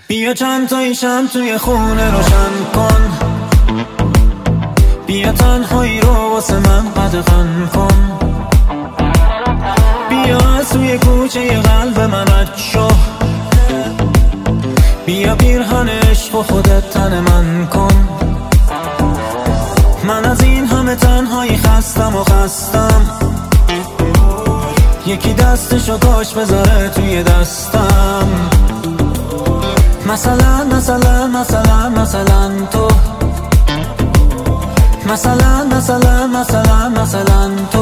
بیا چند تایی شم توی خونه روشن کن، بیا تنهایی رو واسه من قدغن کن، بیا از توی کوچه قلب من رد شو، بیا پیرهن عشق و خودت تن من کن. من از این همه تنهایی خستم و خستم، یکی دستشو کاش بذاره توی دستم. مثلا مثلا مثلا مثلا تو، مثلا مثلا مثلا مثلا تو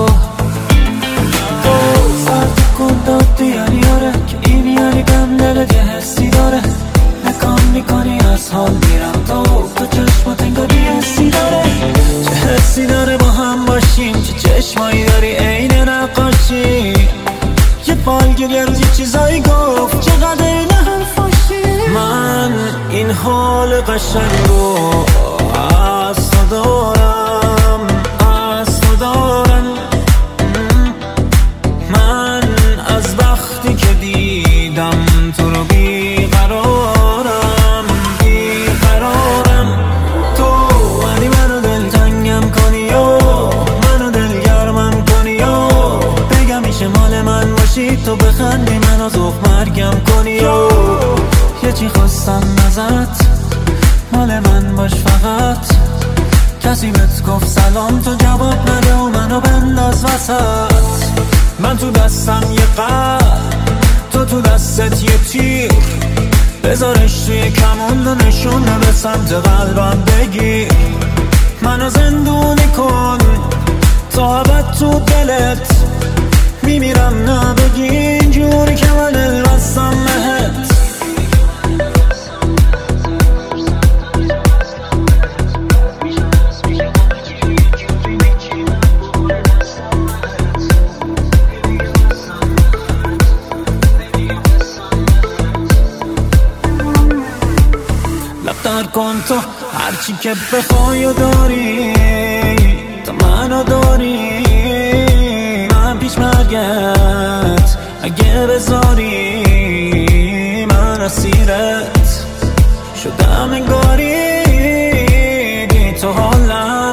سرد کن دادی یعنی آره که این یعنی بهم دلت یه حسی داره. نکام میکنی از حال میرم تو چشمات انگار یه حسی داره. چه حسی داره با هم باشیم، چه چشمایی داری عین نقاشی. یه فالگیر یه روز یه چیزایی گفت چقدر این حرفاشی. من این حال قشنگ رو از تو دارم، از تو دارم. من از وقتی که دیدم تو رو بیقرارم، بیقرارم. تو ولی منو دلتنگم کنی و منو دلگرمم کنی و بگم میشه مال من باشی، تو بخندی منو ذوق مرگم کنی و یه چی خواستم ازت، مال من باش فقط. کسی بهت گفت سلام تو جواب نده و منو بنداز وسط. من تو دستم یه قلب، تو دستت یه تیر، بذارش توی کمون و نشونه به سمت قلبم بگیر. منو زندونی کن تا ابد تو دلت، میمیرم نبگی اینجوری که من دل بستم بهت. لفتر کن تو هرچی که بخوای و داری، تو منو داری. من پیش مرگت اگه بذاری، من اسیرت شدم انگاری. بی تو حالم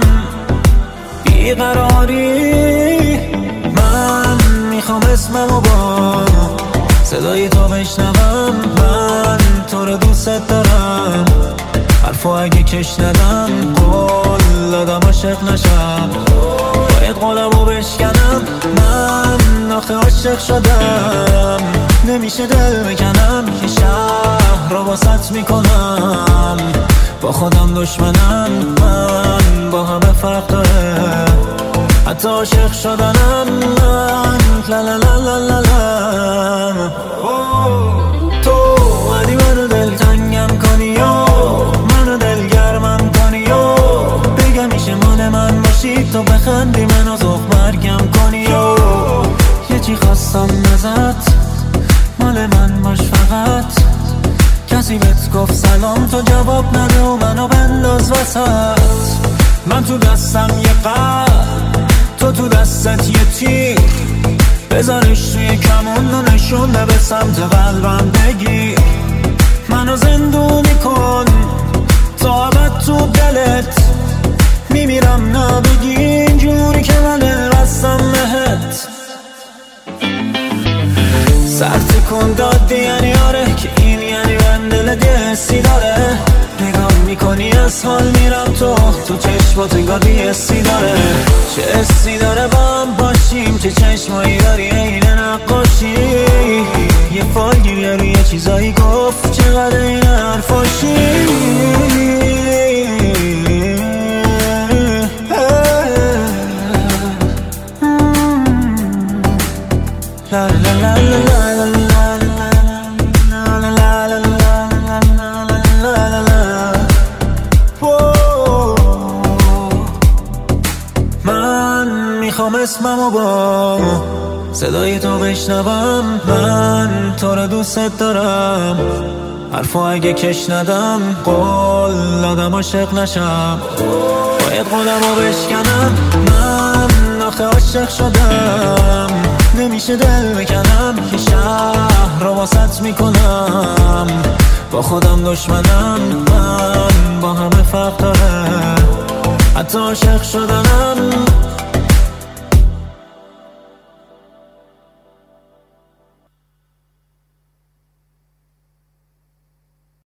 بیقراری. من میخوام اسممو با صدای تو بشنوم. من تو رو دوست دارم، حرفو اگه کش ندم قول دادم عاشق نشم. باید قولمو بشکنم، من آخه عاشق شدم. نمیشه دل بکنم، یه شهر رو واسط میکنم. با خودم دشمنم، من با همه فرق داره. حتی عاشق شدنم من لا لا لا لا لا لا. تو ولی منو دلتنگم کنی و منو دلگرمم کنی و بگم میشه مال من باشی، تو بخندی منو ذوق مرگم کنی و یه چی خواستم ازت، مال من باش فقط. کسی بهت گفت سلام تو جواب نده و منو بنداز وسط. من تو دستم یه قلب، تو دستت یه تیر، بذارش توی کمون و نشونه به سمت قلبم بگیر. منو زندونی کن تا ابد تو دلت، میمیرم نبگی اینجوری که من دل بستم بهت. سرد کن دادی یعنی آره که این یعنی من دلت یه حسی داره. نگاه میکنی از حال میرم تو چشمات انگار یه حسی داره. چه حسی داره با هم باشیم، چه چشمایی داری عین نقاشی. یه فالگیر روی یه چیزایی گفت چقدر این حرفاشی. لا لا لا لا لا. میخوام اسممو با صدای تو بشنوم. من تو رو دوست دارم، حرفو اگه کش ندم قول دادم عاشق نشم. باید قولمو بشکنم، من آخه عاشق شدم. نمیشه دل بکنم، یه شهر رو واسط میکنم. با خودم دشمنم، من با همه فرق داره. حتی عاشق شدم